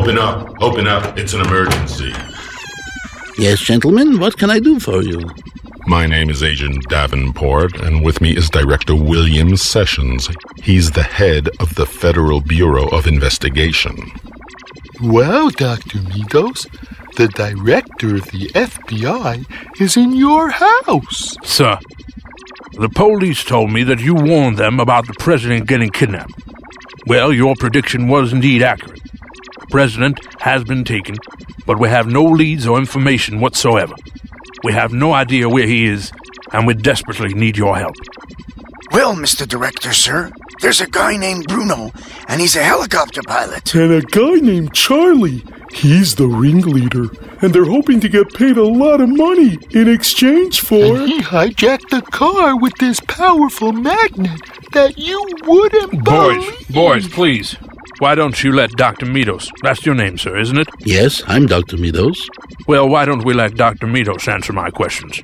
Open up. It's an emergency. Yes, gentlemen, what can I do for you? My name is Agent Davenport, and with me is Director William Sessions. He's the head of the Federal Bureau of Investigation. Well, Dr. Meadows, the director of the FBI is in your house. Sir, the police told me that you warned them about the president getting kidnapped. Well, your prediction was indeed accurate. The president has been taken, but we have no leads or information whatsoever. We have no idea where he is, and we desperately need your help. Well, Mr. Director, sir, there's a guy named Bruno, and he's a helicopter pilot. And a guy named Charlie. He's the ringleader, and they're hoping to get paid a lot of money in exchange for... And he hijacked the car with this powerful magnet that you wouldn't believe. Boys, please. Why don't you let Dr. Meadows, that's your name, sir, isn't it? Yes, I'm Dr. Meadows. Well, why don't we let Dr. Meadows answer my questions?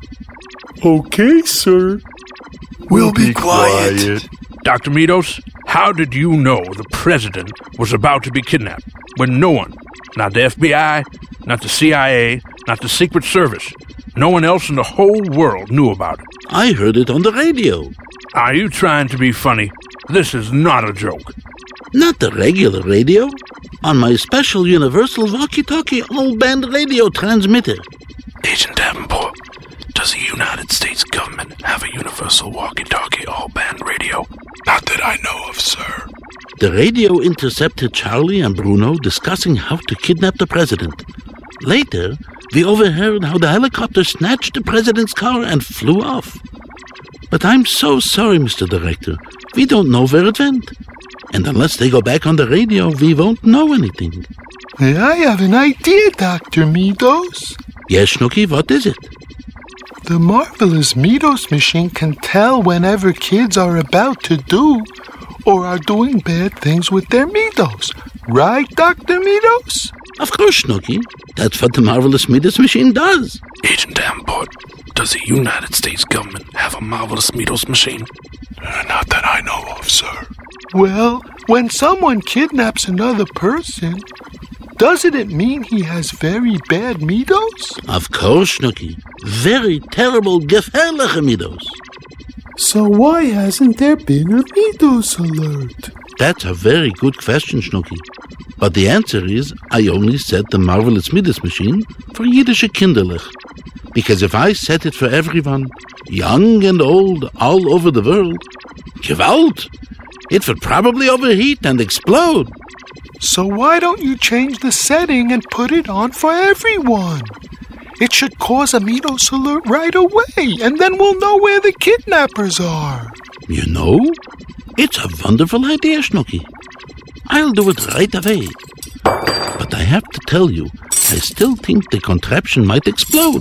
Okay, sir. We'll be quiet. Dr. Meadows, how did you know the president was about to be kidnapped when no one, not the FBI, not the CIA, not the Secret Service, no one else in the whole world knew about it? I heard it on the radio. Are you trying to be funny? This is not a joke. Not the regular radio. On my special universal walkie-talkie all-band radio transmitter. Agent Davenport, does the United States government have a universal walkie-talkie all-band radio? Not that I know of, sir. The radio intercepted Charlie and Bruno discussing how to kidnap the president. Later, we overheard how the helicopter snatched the president's car and flew off. But I'm so sorry, Mr. Director. We don't know where it went. And unless they go back on the radio, we won't know anything. I have an idea, Dr. Meadows. Yes, Snooky, what is it? The marvelous Meadows machine can tell whenever kids are about to do or are doing bad things with their Meadows. Right, Dr. Meadows? Of course, Snooky. That's what the marvelous Meadows machine does. Agent Davenport, does the United States government have a marvelous Meadows machine? Not that I know of, sir. Well, when someone kidnaps another person, doesn't it mean he has very bad Meadows? Of course, Snooky. Very terrible, gefährliche Meadows. So why hasn't there been a Meadows alert? That's a very good question, Snooky. But the answer is, I only set the marvelous Meadows machine for Jiddische Kinderlich. Because if I set it for everyone, young and old, all over the world, Gewalt, it would probably overheat and explode. So why don't you change the setting and put it on for everyone? It should cause a Meadows alert right away, and then we'll know where the kidnappers are. You know, it's a wonderful idea, Snooky. I'll do it right away. But I have to tell you, I still think the contraption might explode.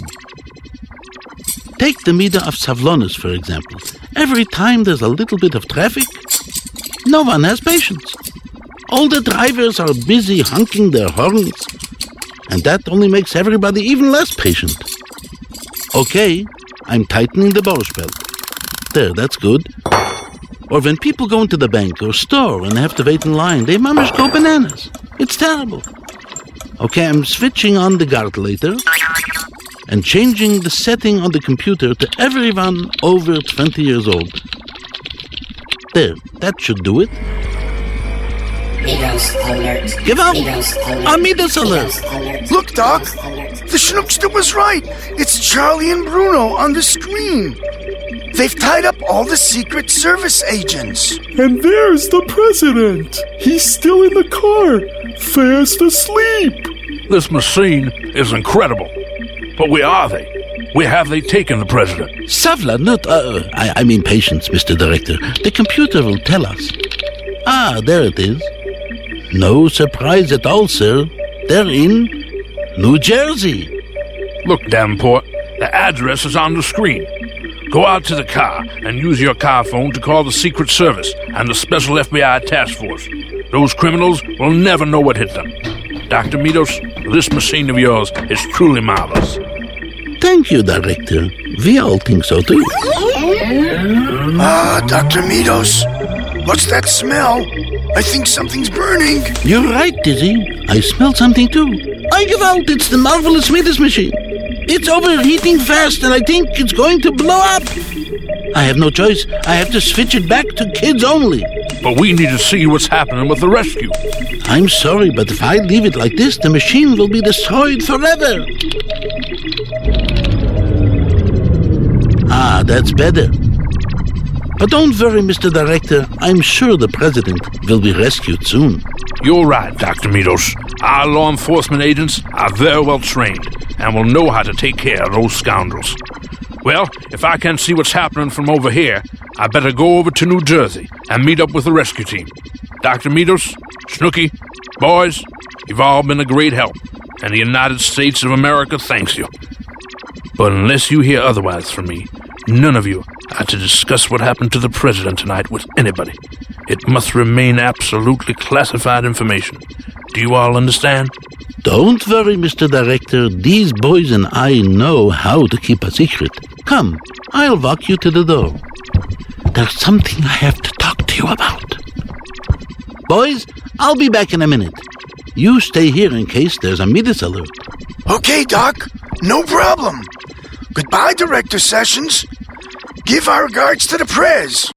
Take the meter of Savlonis, for example. Every time there's a little bit of traffic, no one has patience. All the drivers are busy honking their horns, and that only makes everybody even less patient. Okay, I'm tightening the Borscht belt. There, that's good. Or when people go into the bank or store and have to wait in line, they mamish go bananas. It's terrible. Okay, I'm switching on the gartelator and changing the setting on the computer to everyone over 20 years old. There, that should do it. Meadows alert. Give up! Meadows alert. A Meadows alert! Look, Doc, the schnookster was right. It's Charlie and Bruno on the screen. They've tied up all the Secret Service agents. And there's the president. He's still in the car, fast asleep. This machine is incredible. But where are they? Where have they taken the president? Savla, not... I mean patience, Mr. Director. The computer will tell us. Ah, there it is. No surprise at all, sir. They're in New Jersey. Look, Davenport, the address is on the screen. Go out to the car and use your car phone to call the Secret Service and the Special FBI Task Force. Those criminals will never know what hit them. Dr. Meadows, this machine of yours is truly marvelous. Thank you, Director. We all think so, too. Ah, Dr. Meadows, What's that smell? I think something's burning. You're right, Dizzy. I smell something too. I give out, it's the marvelous Midas machine. It's overheating fast and I think it's going to blow up. I have no choice. I have to switch it back to kids only. But we need to see what's happening with the rescue. I'm sorry, but if I leave it like this, the machine will be destroyed forever. Ah, that's better. But don't worry, Mr. Director. I'm sure the president will be rescued soon. You're right, Dr. Meadows. Our law enforcement agents are very well trained and will know how to take care of those scoundrels. Well, if I can't see what's happening from over here, I better go over to New Jersey and meet up with the rescue team. Dr. Meadows, Snooky, boys, you've all been a great help, and the United States of America thanks you. But unless you hear otherwise from me, none of you are to discuss what happened to the president tonight with anybody. It must remain absolutely classified information. Do you all understand? Don't worry, Mr. Director. These boys and I know how to keep a secret. Come, I'll walk you to the door. There's something I have to talk to you about. Boys, I'll be back in a minute. You stay here in case there's a Midas alert. Okay, Doc. No problem. Goodbye, Director Sessions. Give our regards to the Prez.